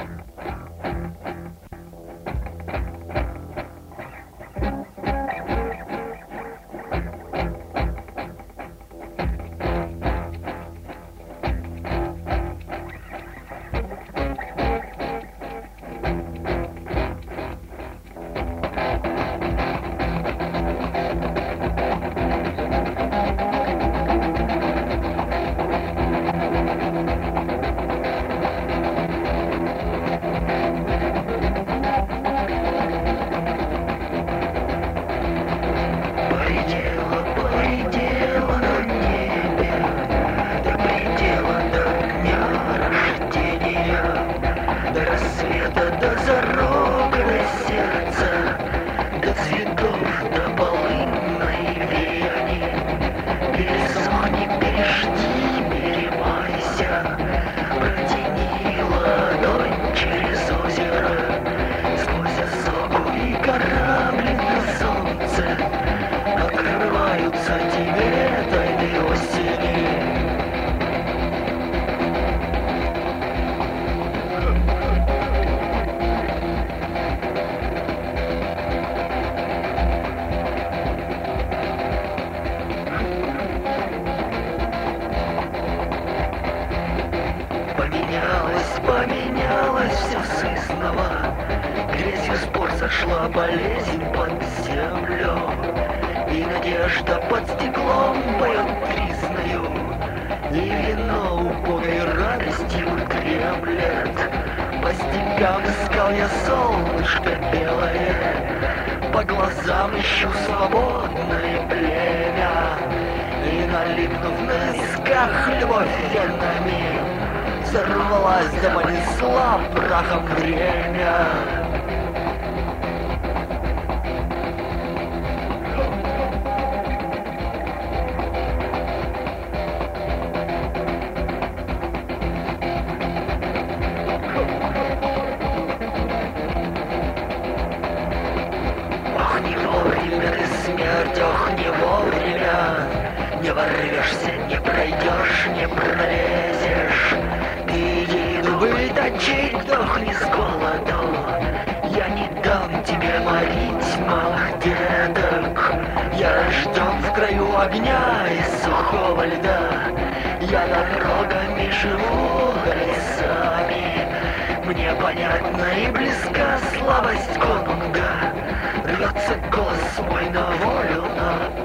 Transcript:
Поменялось все сызнова, грязью спор сошла болезнь под землю, и надежда под стеклом поет признаю, и вино убогой радостью дремлет. По степям искал я солнышко белое, по глазам ищу свободное племя, и налипнув на висках любовь венами, сорвалась да понесла прахом время. Ох, не вовремя ты, смерть, ох, не вовремя. Не ворвешься, не пройдешь, не пролезешь. Быть точить, дохни с голоду. Я не дам тебе морить малых деток. Я рожден в краю огня и сухого льда. Я дорогами живу, лесами. Мне понятна и близка слабость конунга. Рвется голос мой на волю, на